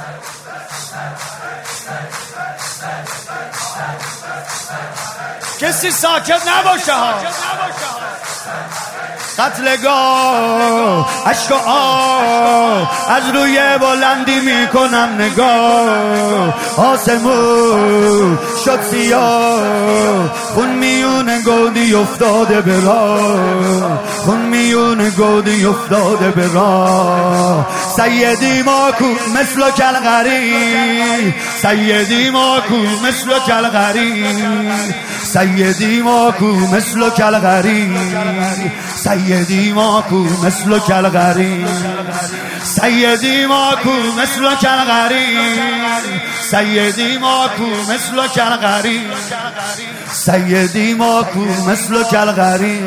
کسی ساکت نباشه ها. قتلگاه عشق و از روی بلندی میکنم نگاه. آسمون شد سیاه، خون میون گودی افتاده به راه، خون میون گودی افتاده به راه. سیدی ماکو مثل کلغری، سیدی ماکو مثل کلغری، سیدی ماکو مثل کلغری، سیدی ماکو مثل کلغری، سیدی ماکو مثل کلغری، سیدی ماکو مثل کلغری، سیدی ماکو مثل کلغری.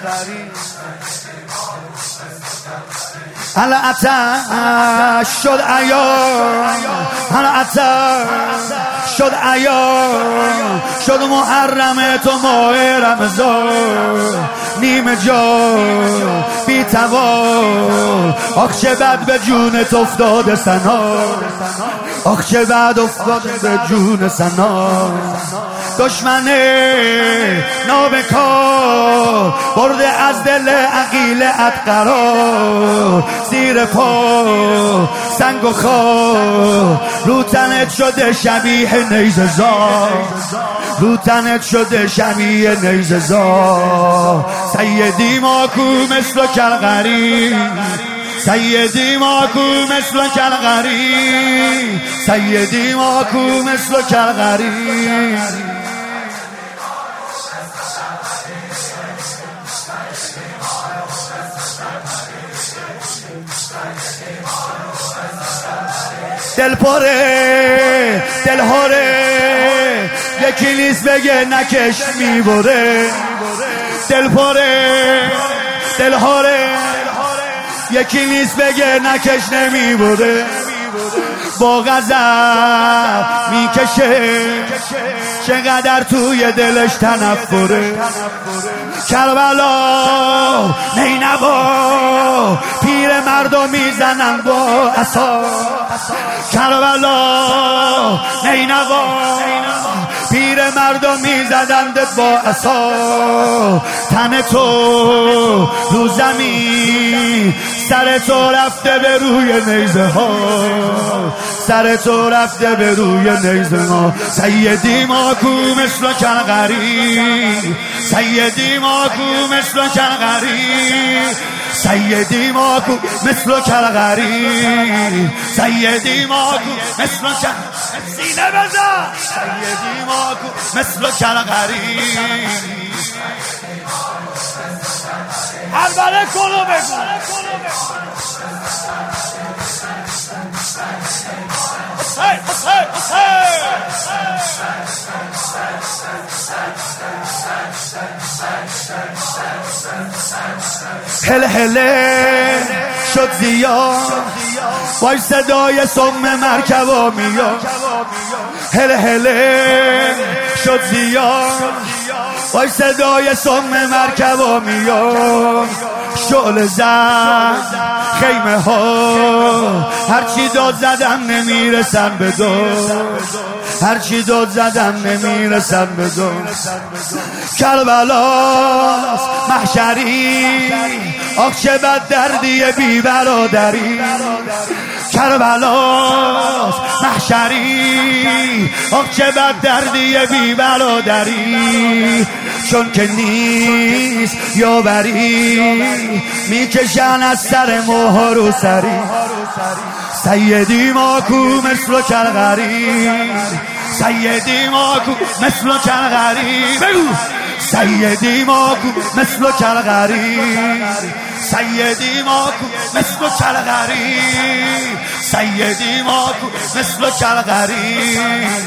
حالا آتش شد عیان، حالا آتش شد عیان، شد محرم تو ماه رمضان. نیمه جان بی توان، آخ چه بد به جونت افتاده سنا، آخ چه بد افتاده به جون سنا. دشمن نابکار برده از دل عقیلت قرار، زیر پا سنگ و خار، رو تنت شده شبیه نیزه زار، رو تنت شده شبیه نیزه زار. سیدی ماکو مثل کلغری، سیدی ماکو مثل کلغری، سیدی ماکو مثل کلغری. دل پره دل هاره، یکی نیست بگه نکش میبره. دل پره دل هاره، یکی نیست بگه نکش نمیبره. با غضب میکشه چقدر توی دلش تنفره. کربلا نینوا پیر مردم میزنن با عصا، کربلا نینوا پیر مردم میزدند با عصا. تن تو رو زمین، سر تو رفته به روی نیزه ها، سر تو رفته به روی نیزه ها. سیدی ماکو مثل کلغری، سیدی ماکو مثل کلغری، سیدی ماکو مثل کلغری، سیدی ماکو مثل کلغری. سینه بزن. سیدی ماکو مثل کلغری. هربله کنو بگو. هل هله شد زیاد، وای صدای سم مرکبا میاد. هل هله شد زیاد، وای صدای سم مرکبا میاد. شعله زد خیمه ها، هرچی داد زدم نمیرسن به داد، هرچی داد زدم نمیرسن به داد. کربلاست محشری، آخ چه بد دردی بی برادری. کربلاست محشری، آخ چه بد دردی بی برادری. چون که نیست یاوری، میکشن از سر موها رو سری. سیدی ماکو مثل کلغری، سیدی ماکو مثل کلغری. بگو سیدی ماکو مثل کلغری، سیدی ماکو مثل کلغری، سیدی ماکو مثل کلغری.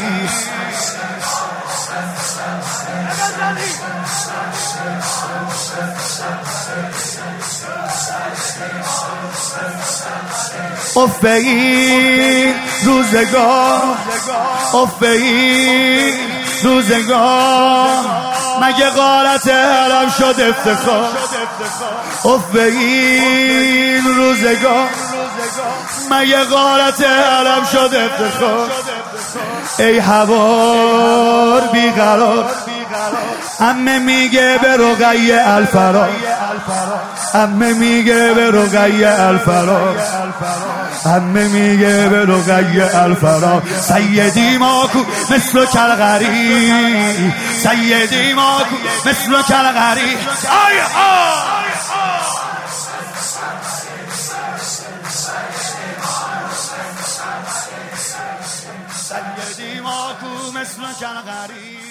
افه این روزگار، افه این روزگار، مگه غارت حرم شد افتخار. افه این روزگار، مگه غارت علم شد افتخار. ای هوار بیقرار، عمه میگه به رقیه الفرار، عمه میگه به رقیه الفرار، عمه میگه به رقیه الفرار. سیدی ماکو مثل کلغری، سیدی ماکو مثل کلغری. آی سیدی ماکو مثل کلغری.